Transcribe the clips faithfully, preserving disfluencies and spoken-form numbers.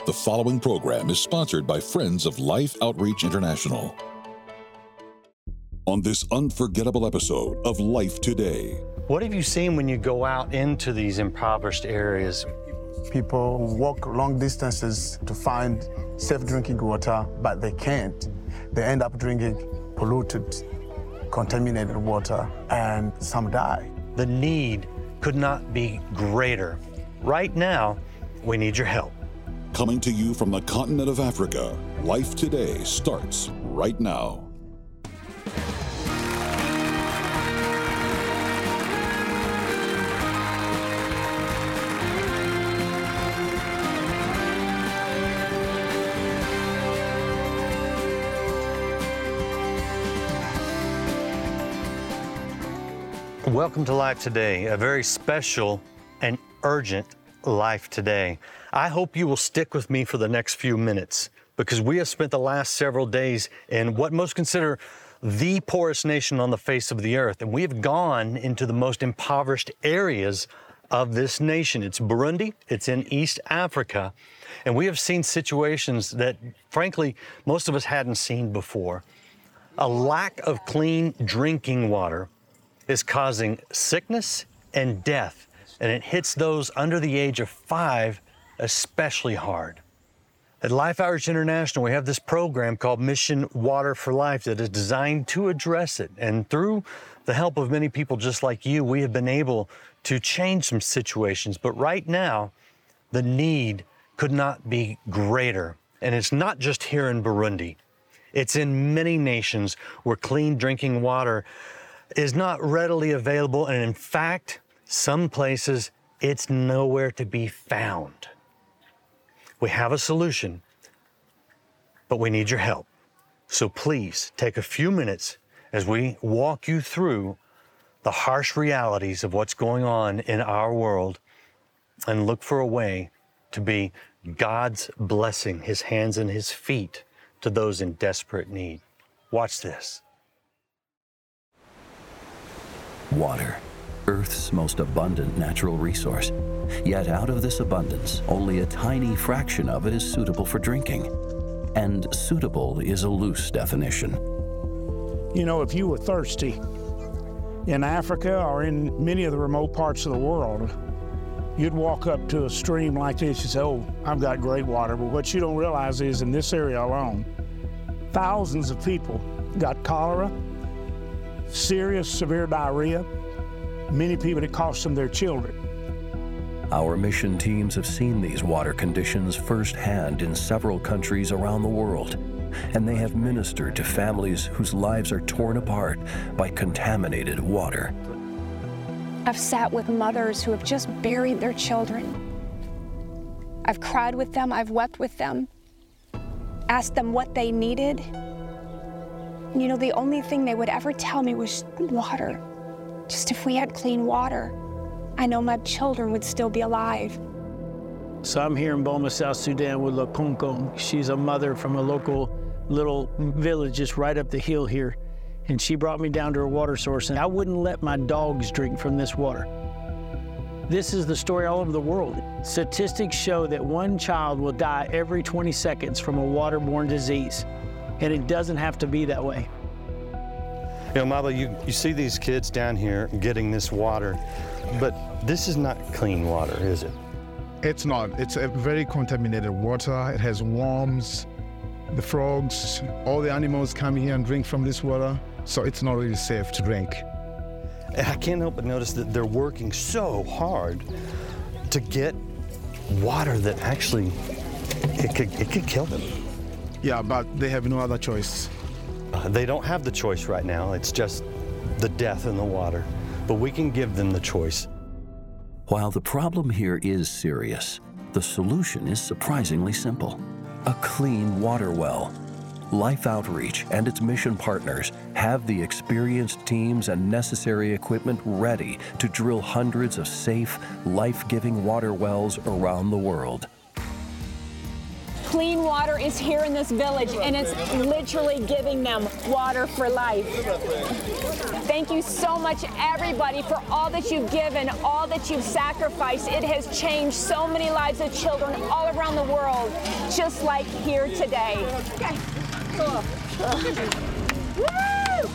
The following program is sponsored by Friends of Life Outreach International. On this unforgettable episode of Life Today. What have you seen when you go out into these impoverished areas? People walk long distances to find safe drinking water, but they can't. They end up drinking polluted, contaminated water, and some die. The need could not be greater. Right now, we need your help. Coming to you from the continent of Africa, Life Today starts right now. Welcome to Life Today, a very special and urgent Life Today. I hope you will stick with me for the next few minutes because we have spent the last several days in what most consider the poorest nation on the face of the earth, and we have gone into the most impoverished areas of this nation. It's Burundi, it's in East Africa, and we have seen situations that, frankly, most of us hadn't seen before. A lack of clean drinking water is causing sickness and death, and it hits those under the age of five especially hard. At Life Outreach International, we have this program called Mission Water for Life that is designed to address it. And through the help of many people just like you, we have been able to change some situations. But right now, the need could not be greater. And it's not just here in Burundi. It's in many nations where clean drinking water is not readily available. And in fact, some places it's nowhere to be found. We have a solution, but we need your help. So please take a few minutes as we walk you through the harsh realities of what's going on in our world and look for a way to be God's blessing, His hands and His feet to those in desperate need. Watch this. Water, Earth's most abundant natural resource. Yet out of this abundance, only a tiny fraction of it is suitable for drinking. And suitable is a loose definition. You know, if you were thirsty in Africa or in many of the remote parts of the world, you'd walk up to a stream like this and say, oh, I've got great water. But what you don't realize is in this area alone, thousands of people got cholera, serious, severe diarrhea. Many people, it cost them their children. Our mission teams have seen these water conditions firsthand in several countries around the world, and they have ministered to families whose lives are torn apart by contaminated water. I've sat with mothers who have just buried their children. I've cried with them, I've wept with them, asked them what they needed. You know, the only thing they would ever tell me was water. Just if we had clean water, I know my children would still be alive. So I'm here in Boma, South Sudan with Lakunko. She's a mother from a local little village just right up the hill here. And she brought me down to her water source, and I wouldn't let my dogs drink from this water. This is the story all over the world. Statistics show that one child will die every twenty seconds from a waterborne disease. And it doesn't have to be that way. You know, Maba, you, you see these kids down here getting this water, but this is not clean water, is it? It's not. It's a very contaminated water. It has worms, the frogs, all the animals come here and drink from this water, so it's not really safe to drink. I can't help but notice that they're working so hard to get water that actually, it could, it could kill them. Yeah, but they have no other choice. Uh, they don't have the choice right now. It's just the death in the water. But we can give them the choice. While the problem here is serious, the solution is surprisingly simple. A clean water well. Life Outreach and its mission partners have the experienced teams and necessary equipment ready to drill hundreds of safe, life-giving water wells around the world. clean water is here in this village, and it's literally giving them water for life. Thank you so much, everybody, for all that you've given, all that you've sacrificed. It has changed so many lives of children all around the world, just like here today. Okay. Cool. Woo!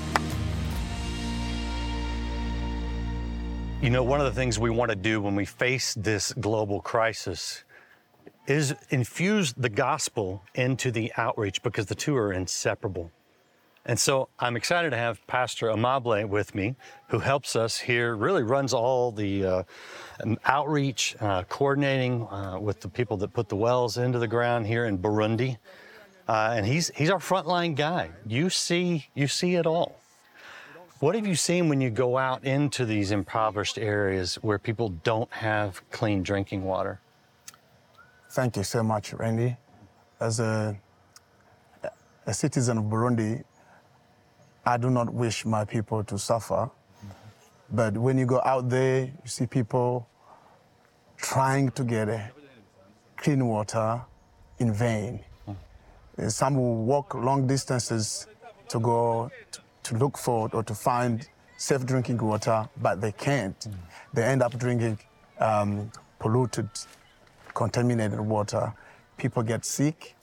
You know, one of the things we want to do when we face this global crisis is infuse the gospel into the outreach, because the two are inseparable. And so I'm excited to have Pastor Amable with me, who helps us here, really runs all the uh, outreach, uh, coordinating uh, with the people that put the wells into the ground here in Burundi. Uh, and he's he's our frontline guy. You see, you see it all. What have you seen when you go out into these impoverished areas where people don't have clean drinking water? Thank you so much, Randy. As a, a citizen of Burundi, I do not wish my people to suffer. But when you go out there, you see people trying to get a clean water in vain. Mm. Some will walk long distances to go to, to look for or to find safe drinking water, but they can't. Mm. They end up drinking um, polluted, contaminated water. People get sick,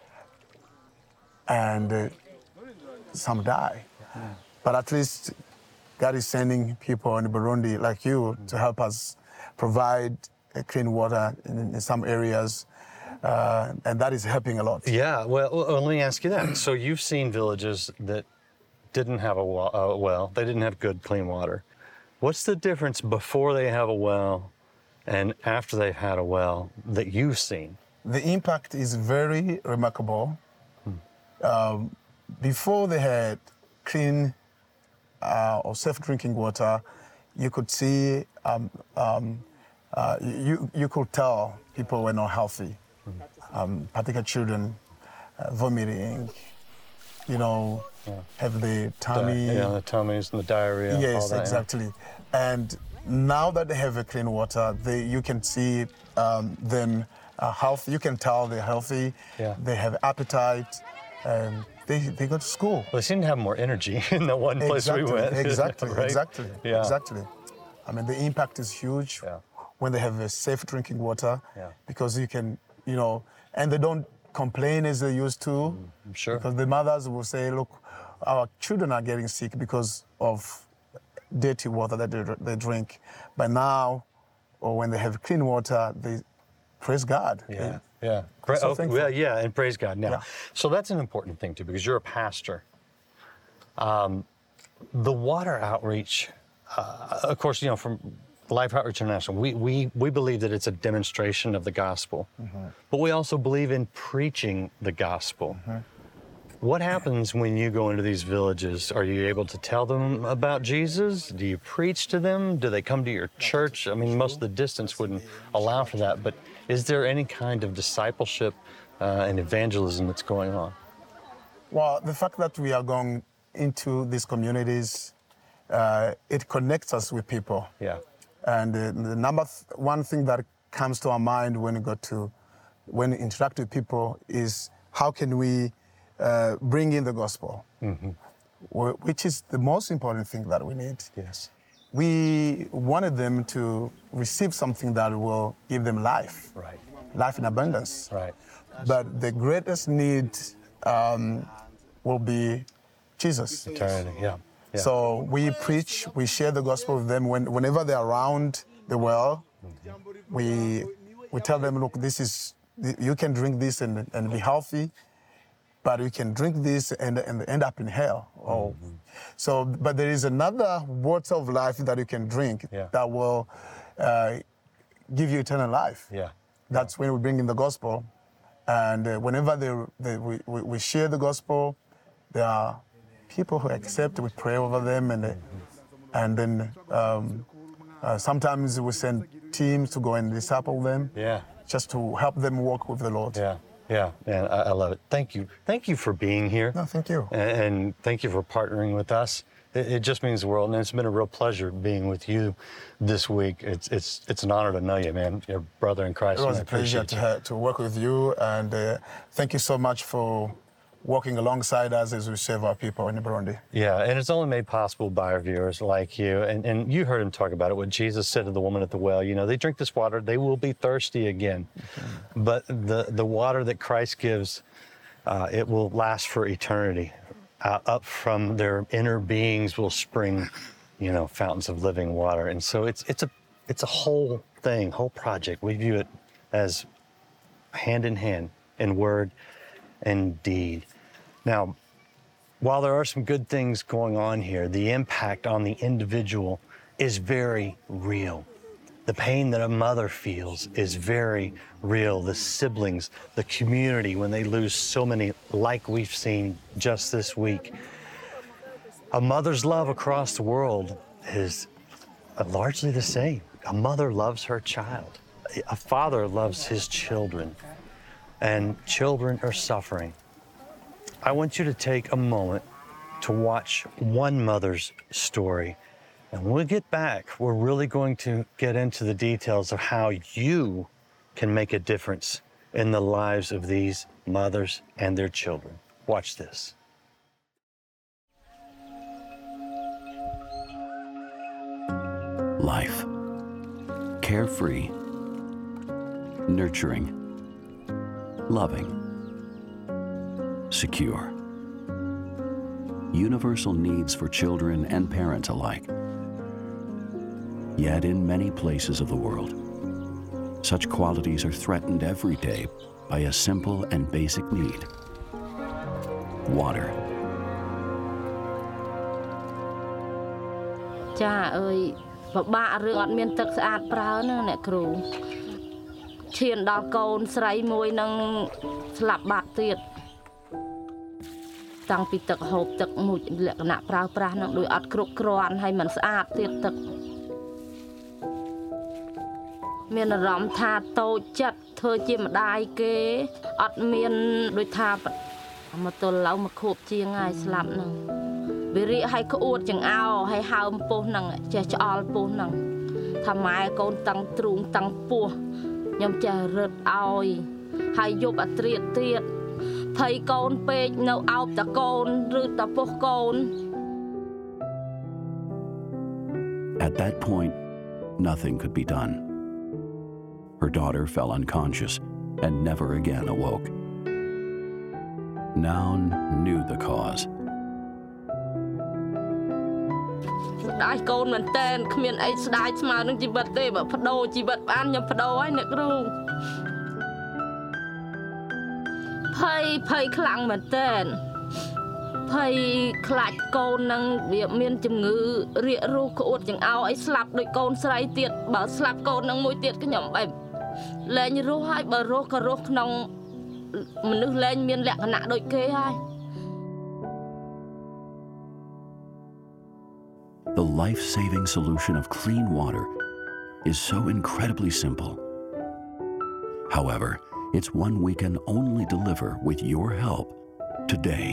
and uh, some die. Yeah. But at least God is sending people in Burundi like you to help us provide uh, clean water in, in some areas, uh, and that is helping a lot. Yeah, well, well, let me ask you that. So you've seen villages that didn't have a well, a well, they didn't have good, clean water. What's the difference before they have a well and after they've had a well that you've seen? The impact is very remarkable. Hmm. Um, before they had clean uh, or safe drinking water, you could see, um, um, uh, you, you could tell people were not healthy, hmm. um, particularly children uh, vomiting, you know, yeah. have the tummy. Di- yeah, the tummies and the diarrhea. Yes, all that, exactly. Yeah. And now that they have a clean water, they, you can see um, them uh, healthy. You can tell they're healthy. Yeah. They have appetite. Um, they they go to school. Well, they seem to have more energy in the one place exactly, we went. Exactly, right? exactly, yeah. exactly. I mean, the impact is huge yeah. when they have a safe drinking water, yeah. because you can, you know, and they don't complain as they used to. Mm, I'm sure. Because the mothers will say, look, our children are getting sick because of dirty water that they, they drink. But now, or when they have clean water, they praise God. Yeah, they, yeah. Pra- so oh, well, yeah, and praise God. Now, yeah. So that's an important thing too, because you're a pastor. Um, the water outreach, uh, of course, you know, from Life Outreach International, we, we, we believe that it's a demonstration of the gospel, mm-hmm. but we also believe in preaching the gospel. Mm-hmm. What happens when you go into these villages? Are you able to tell them about Jesus? Do you preach to them? Do they come to your church? I mean, most of the distance wouldn't allow for that, but is there any kind of discipleship uh, and evangelism that's going on? Well, the fact that we are going into these communities, uh, it connects us with people. Yeah. And uh, the number th- one thing that comes to our mind when we go to, when we interact with people is how can we Uh, bring in the gospel, mm-hmm. which is the most important thing that we need. Yes. We wanted them to receive something that will give them life, right? Life in abundance. Right. But the greatest need um, will be Jesus. Eternity, yeah. yeah. So we preach, we share the gospel with them when, whenever they're around the well. Mm-hmm. We we tell them, look, this is you can drink this and, and be healthy. But you can drink this and, and end up in hell. Oh. Mm-hmm. So, but there is another water of life that you can drink yeah. that will uh, give you eternal life. Yeah. That's yeah. when we bring in the gospel. And uh, whenever they, they, we, we, we share the gospel, there are people who accept, we pray over them, and, uh, mm-hmm. and then um, uh, sometimes we send teams to go and disciple them, yeah. just to help them walk with the Lord. Yeah. Yeah, man, I, I love it. Thank you. Thank you for being here. No, thank you. And, and thank you for partnering with us. It, it just means the world, and it's been a real pleasure being with you this week. It's it's it's an honor to know you, man. Your brother in Christ. It was a pleasure to, ha- to work with you, and uh, thank you so much for working alongside us as we serve our people in Burundi. Yeah, and it's only made possible by our viewers like you. And, and you heard him talk about it, what Jesus said to the woman at the well. You know, they drink this water, they will be thirsty again. Okay. But the, the water that Christ gives, uh, it will last for eternity. Uh, up from their inner beings will spring, you know, fountains of living water. And so it's it's a it's a whole thing, whole project. We view it as hand in hand in word and deed. Now, while there are some good things going on here, the impact on the individual is very real. The pain that a mother feels is very real. The siblings, the community, when they lose so many, like we've seen just this week. A mother's love across the world is largely the same. A mother loves her child. A father loves his children. And children are suffering. I want you to take a moment to watch one mother's story. And when we get back, we're really going to get into the details of how you can make a difference in the lives of these mothers and their children. Watch this. Life. Carefree. Nurturing. Loving. Secure. Universal needs for children and parents alike. Yet in many places of the world, such qualities are threatened every day by a simple and basic need: water. ចាអើយពិបាករឿងអត់មានទឹកស្អាតប្រើណាអ្នកគ្រូឈានដល់កូនស្រីមួយនឹងស្លាប់បាត់ទៀតតាំងពីទឹកហូបទឹកមួយលក្ខណៈប្រើប្រាស់នឹងដោយអត់គ្រប់គ្រាន់ហើយមិនស្អាតទៀតទឹកមានអារម្មណ៍ថាតូចចិត្តធ្វើជាម្ដាយគេអត់មានដូចថាមកទល់ឡៅមកខួបជាងហើយស្លាប់នឹងវារៀកឲ្យក្អួតចង្អោហើយហើមពោះនឹងចេះឆ្អល់ពោះនឹងថាម៉ែកូនតាំងទ្រូងតាំងពោះខ្ញុំចេះរឹតឲ្យហើយយប់អាត្រៀតទៀតភ័យកូនពេកនៅអោបតកូនឬតពោះកូន At that point, nothing could be done. Her daughter fell unconscious and never again awoke. Noun knew the cause. ស្ដាយកូនមែនតើគ្មានអីស្ដាយស្មើនឹងជីវិតទេបើបដូរជីវិតបានខ្ញុំបដូរហើយអ្នកគ្រូភ័យភ័យខ្លាំងមែនតើភ័យខ្លាចកូននឹងវាមានជំងឺរាករូសក្អួតចង្អោឲ្យស្លាប់ដូចកូនស្រីទៀតបើស្លាប់កូននឹងមួយទៀតខ្ញុំបែបលែងរស់ហើយបើរស់ក៏រស់ក្នុងមនុស្សលែងមានលក្ខណៈដូចគេហើយ The life-saving solution of clean water is so incredibly simple. However, it's one we can only deliver with your help today.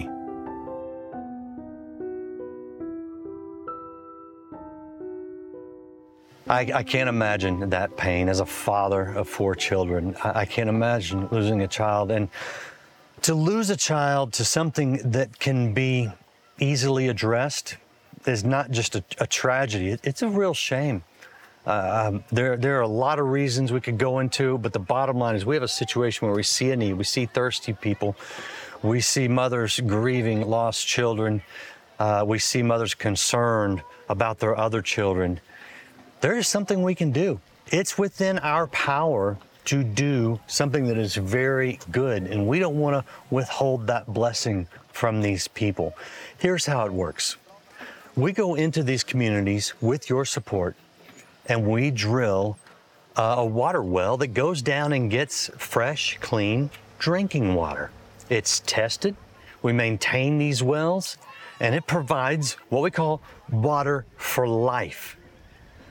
I, I can't imagine that pain as a father of four children. I, I can't imagine losing a child. And to lose a child to something that can be easily addressed is not just a, a tragedy, it, it's a real shame. Uh, um, there, there are a lot of reasons we could go into, but the bottom line is we have a situation where we see a need, we see thirsty people, we see mothers grieving lost children, uh, we see mothers concerned about their other children. There is something we can do. It's within our power to do something that is very good, and we don't want to withhold that blessing from these people. Here's how it works. We go into these communities with your support, and we drill uh, a water well that goes down and gets fresh, clean drinking water. It's tested. We maintain these wells, and it provides what we call water for life.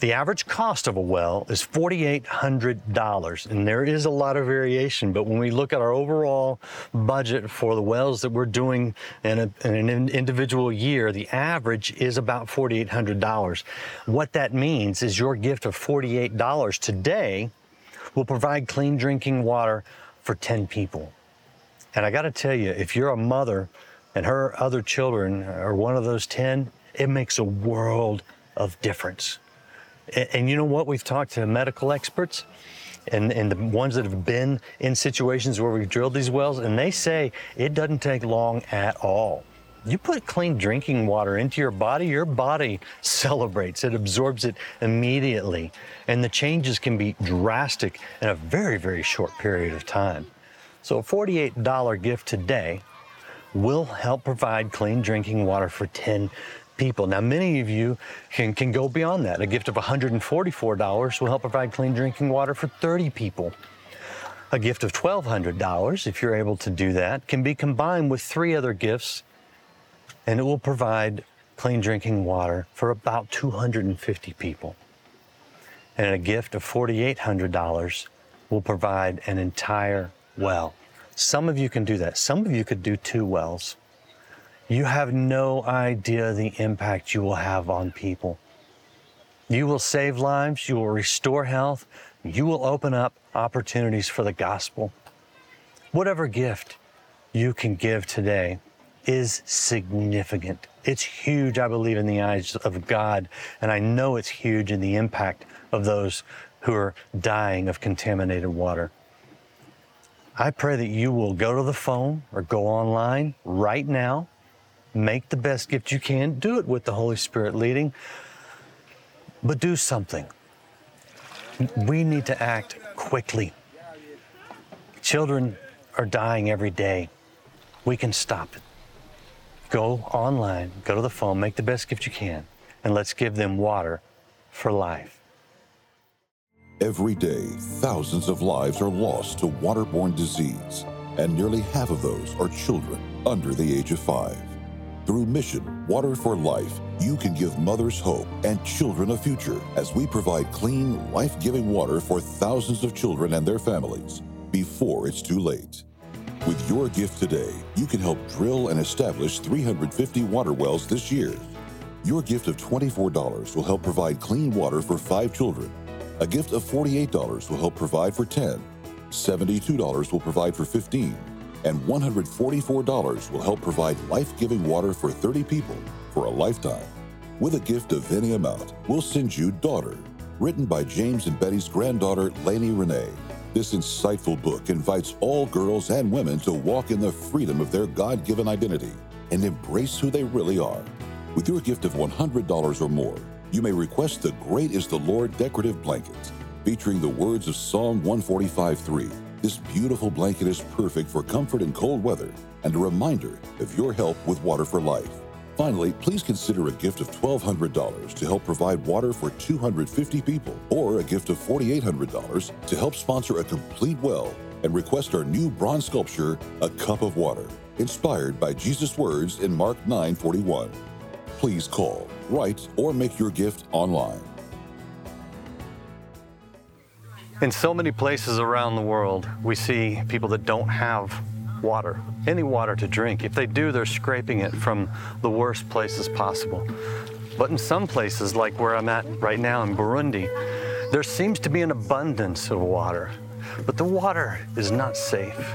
The average cost of a well is four thousand eight hundred dollars, and there is a lot of variation, but when we look at our overall budget for the wells that we're doing in, a, in an individual year, the average is about four thousand eight hundred dollars. What that means is your gift of forty-eight dollars today will provide clean drinking water for ten people. And I gotta tell you, if you're a mother and her other children are one of those ten, it makes a world of difference. And, and you know what? We've talked to medical experts and, and the ones that have been in situations where we've drilled these wells, and they say it doesn't take long at all. You put clean drinking water into your body, your body celebrates. It absorbs it immediately. And the changes can be drastic in a very, very short period of time. So a forty-eight dollar gift today will help provide clean drinking water for ten people. Now, many of you can, can go beyond that. A gift of one hundred forty-four dollars will help provide clean drinking water for thirty people. A gift of twelve hundred dollars, if you're able to do that, can be combined with three other gifts, and it will provide clean drinking water for about two hundred fifty people. And a gift of four thousand eight hundred dollars will provide an entire well. Some of you can do that. Some of you could do two wells. You have no idea the impact you will have on people. You will save lives, you will restore health, you will open up opportunities for the gospel. Whatever gift you can give today is significant. It's huge, I believe, in the eyes of God, and I know it's huge in the impact of those who are dying of contaminated water. I pray that you will go to the phone or go online right now, make the best gift you can, do it with the Holy Spirit leading, but do something. We need to act quickly. Children are dying every day. We can stop it. Go online, go to the phone, make the best gift you can, and let's give them water for life. Every day, thousands of lives are lost to waterborne disease, and nearly half of those are children under the age of five. Through Mission Water for Life, you can give mothers hope and children a future as we provide clean, life-giving water for thousands of children and their families before it's too late. With your gift today, you can help drill and establish three hundred fifty water wells this year. Your gift of twenty-four dollars will help provide clean water for five children. A gift of forty-eight dollars will help provide for ten. seventy-two dollars will provide for fifteen. And one hundred forty-four dollars will help provide life-giving water for thirty people for a lifetime. With a gift of any amount, we'll send you Daughter, written by James and Betty's granddaughter, Lainey Renee. This insightful book invites all girls and women to walk in the freedom of their God-given identity and embrace who they really are. With your gift of one hundred dollars or more, you may request the Great is the Lord decorative blanket, featuring the words of Psalm one forty-five three. This beautiful blanket is perfect for comfort in cold weather and a reminder of your help with Water for Life. Finally, please consider a gift of twelve hundred dollars to help provide water for two hundred fifty people, or a gift of four thousand eight hundred dollars to help sponsor a complete well and request our new bronze sculpture, A Cup of Water, inspired by Jesus' words in Mark nine forty-one. Please call, write, or make your gift online. In so many places around the world, we see people that don't have water, any water to drink. If they do, they're scraping it from the worst places possible. But in some places, like where I'm at right now in Burundi, there seems to be an abundance of water, but the water is not safe.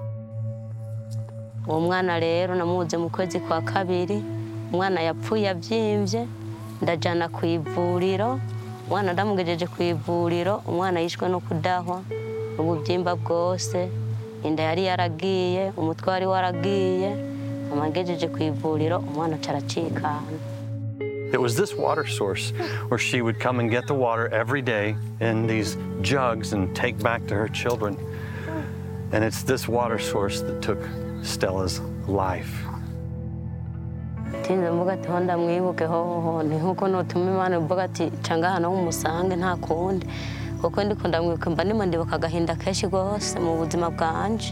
Umwana rero namuze mu kwezi kwa kabiri, umwana yapfuye avyimvye, ndajana ku ivuriro. Umwana ndamugejeje ku ivuriro, umwana yishwe no kudahwa, ububyimba bwose, inda yari yaragiye, umutwe wari waragiye, amagejeje ku ivuriro, umwana caracikana. It was this water source where she would come and get the water every day in these jugs and take back to her children. And it's this water source that took Stella's life. Tinze mvuga ati honda mwibuke hoho ni nkuko notuma Imana mvuga ati canga hano umusange nta kundi kuko ndiko ndamwibuka mba ndimo ndibuka agahinda kenshi gose mu buzima bwanje.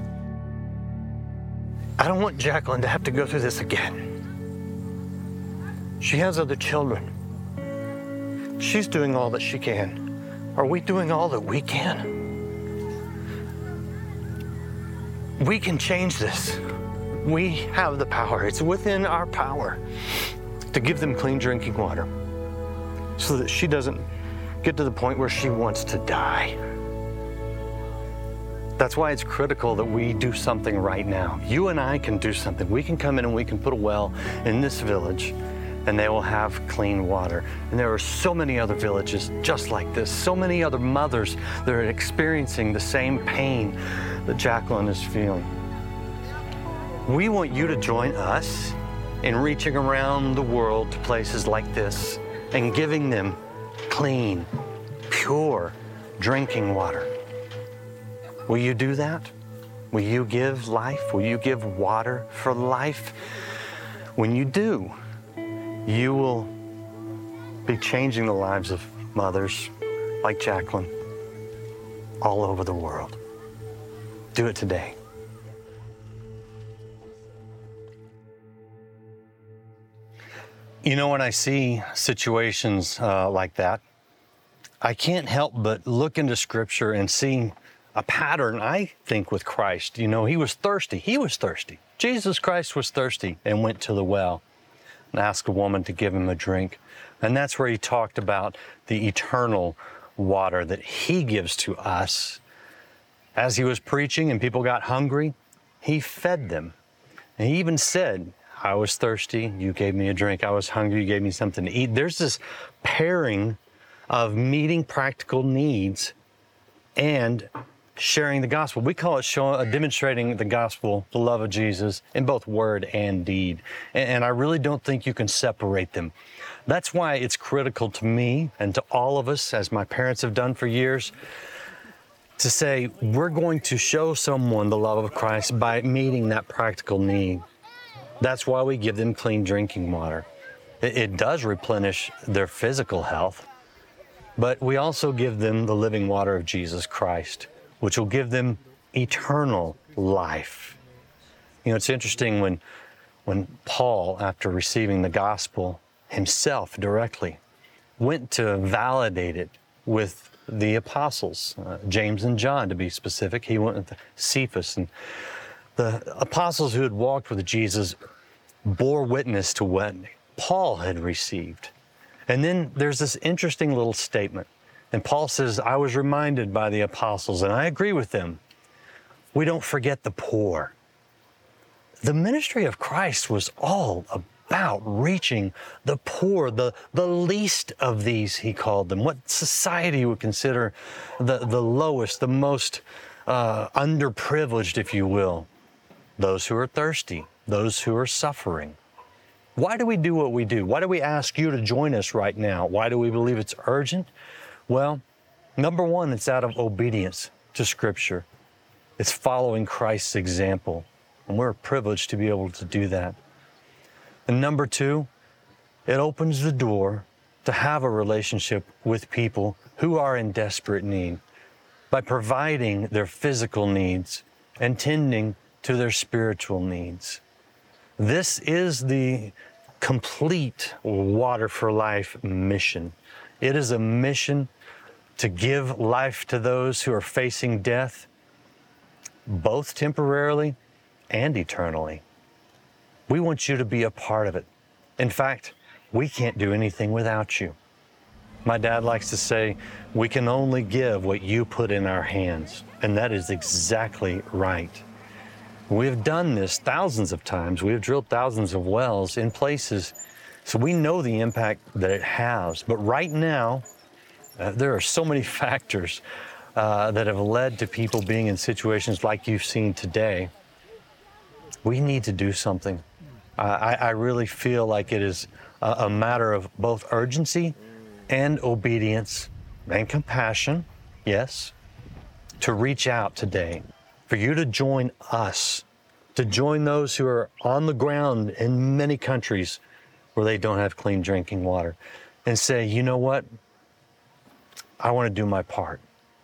I don't want Jacqueline to have to go through this again. She has other children. She's doing all that she can. Are we doing all that we can? We can change this. We have the power. It's within our power to give them clean drinking water so that she doesn't get to the point where she wants to die. That's why it's critical that we do something right now. You and I can do something. We can come in and we can put a well in this village and they will have clean water. And there are so many other villages just like this, so many other mothers that are experiencing the same pain that Jacqueline is feeling. We want you to join us in reaching around the world to places like this and giving them clean, pure drinking water. Will you do that? Will you give life? Will you give water for life? When you do, you will be changing the lives of mothers like Jacqueline all over the world. Do it today. You know, when I see situations uh, like that, I can't help but look into Scripture and see a pattern, I think, with Christ. You know, he was thirsty. He was thirsty. Jesus Christ was thirsty and went to the well and asked a woman to give him a drink. And that's where he talked about the eternal water that he gives to us. As he was preaching and people got hungry, he fed them. And he even said, I was thirsty, you gave me a drink. I was hungry, you gave me something to eat. There's this pairing of meeting practical needs and sharing the gospel. We call it showing, uh, demonstrating the gospel, the love of Jesus, in both word and deed. And, and I really don't think you can separate them. That's why it's critical to me and to all of us, as my parents have done for years, to say we're going to show someone the love of Christ by meeting that practical need. That's why we give them clean drinking water. It, it does replenish their physical health, but we also give them the living water of Jesus Christ, which will give them eternal life. You know, it's interesting when, when Paul, after receiving the gospel himself directly, went to validate it with the apostles, uh, James and John to be specific. He went with Cephas, and the apostles who had walked with Jesus bore witness to what Paul had received. And then there's this interesting little statement. And Paul says, I was reminded by the apostles, and I agree with them, we don't forget the poor. The ministry of Christ was all about reaching the poor, the, the least of these, he called them, what society would consider the, the lowest, the most uh, underprivileged, if you will. Those who are thirsty, those who are suffering. Why do we do what we do? Why do we ask you to join us right now? Why do we believe it's urgent? Well, number one, it's out of obedience to Scripture. It's following Christ's example, and we're privileged to be able to do that. And number two, it opens the door to have a relationship with people who are in desperate need by providing their physical needs and tending to their spiritual needs. This is the complete Water for Life mission. It is a mission to give life to those who are facing death, both temporarily and eternally. We want you to be a part of it. In fact, we can't do anything without you. My dad likes to say, we can only give what you put in our hands. And that is exactly right. We've done this thousands of times. We've drilled thousands of wells in places, so we know the impact that it has. But right now, uh, there are so many factors uh, that have led to people being in situations like you've seen today. We need to do something. Uh, I, I really feel like it is a, a matter of both urgency and obedience and compassion, yes, to reach out today, for you to join us, to join those who are on the ground in many countries where they don't have clean drinking water, and say, you know what? I want to do my part.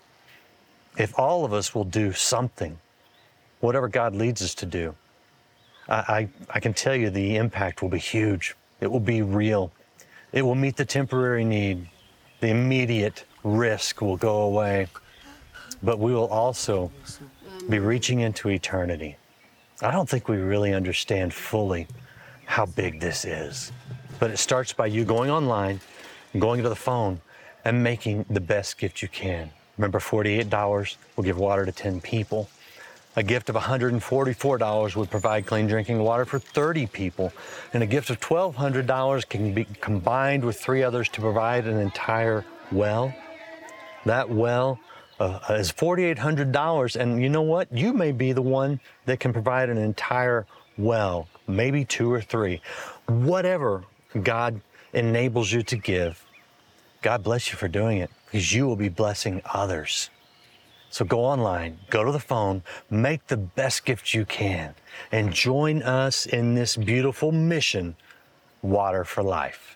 If all of us will do something, whatever God leads us to do, I, I, I can tell you the impact will be huge. It will be real. It will meet the temporary need, The immediate risk will go away, but we will also be reaching into eternity. I don't think we really understand fully how big this is, but it starts by you going online, going to the phone, and making the best gift you can. Remember, forty-eight dollars will give water to ten people. A gift of one hundred forty-four dollars would provide clean drinking water for thirty people. And a gift of twelve hundred dollars can be combined with three others to provide an entire well. That well uh, is forty-eight hundred dollars. And you know what? You may be the one that can provide an entire well, maybe two or three. Whatever God enables you to give, God bless you for doing it, because you will be blessing others. So go online, go to the phone, make the best gift you can, and join us in this beautiful mission, Water for Life.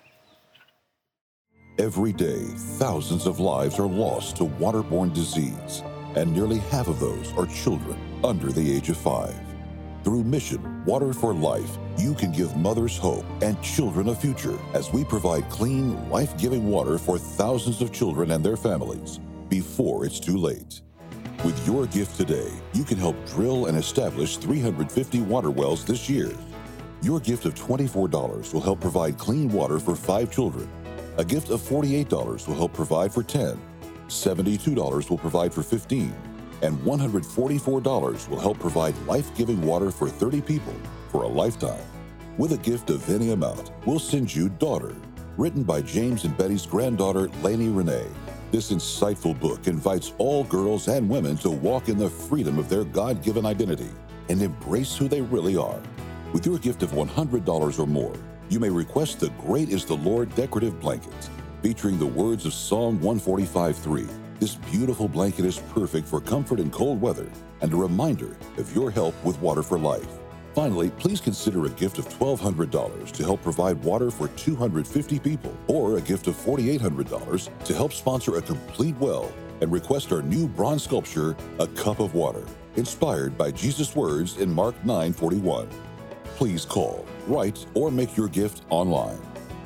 Every day, thousands of lives are lost to waterborne disease, and nearly half of those are children under the age of five. Through Mission Water for Life, you can give mothers hope and children a future as we provide clean, life-giving water for thousands of children and their families before it's too late. With your gift today, you can help drill and establish three hundred fifty water wells this year. Your gift of twenty-four dollars will help provide clean water for five children. A gift of forty-eight dollars will help provide for ten. seventy-two dollars will provide for fifteen. And one hundred forty-four dollars will help provide life-giving water for thirty people for a lifetime. With a gift of any amount, we'll send you Daughter, written by James and Betty's granddaughter, Lainey Renee. This insightful book invites all girls and women to walk in the freedom of their God-given identity and embrace who they really are. With your gift of one hundred dollars or more, you may request the Great is the Lord decorative blanket, featuring the words of Psalm one forty-five three. This beautiful blanket is perfect for comfort in cold weather and a reminder of your help with Water for Life. Finally, please consider a gift of twelve hundred dollars to help provide water for two hundred fifty people, or a gift of forty-eight hundred dollars to help sponsor a complete well and request our new bronze sculpture, A Cup of Water, inspired by Jesus' words in Mark nine forty-one. Please call, write, or make your gift online.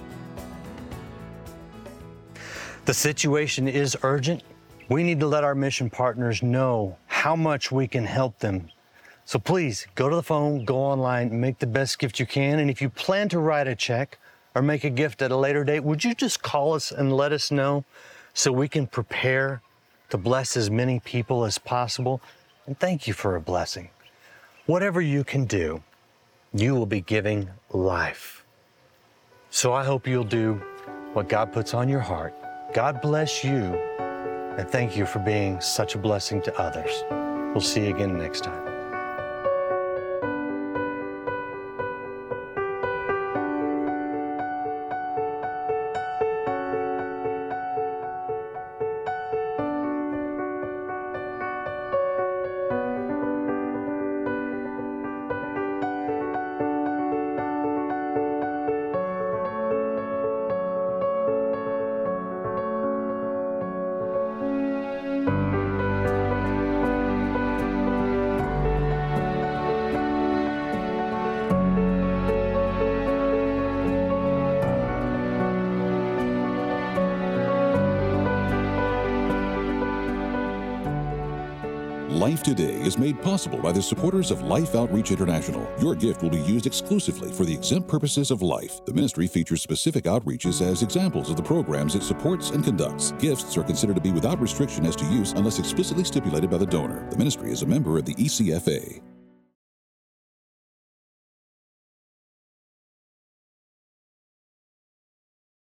The situation is urgent. We need to let our mission partners know how much we can help them. So please go to the phone, go online, make the best gift you can. And if you plan to write a check or make a gift at a later date, would you just call us and let us know so we can prepare to bless as many people as possible? And thank you for a blessing. Whatever you can do, you will be giving life. So I hope you'll do what God puts on your heart. God bless you, and thank you for being such a blessing to others. We'll see you again next time. Life Today is made possible by the supporters of Life Outreach International. Your gift will be used exclusively for the exempt purposes of life. The ministry features specific outreaches as examples of the programs it supports and conducts. Gifts are considered to be without restriction as to use unless explicitly stipulated by the donor. The ministry is a member of the E C F A.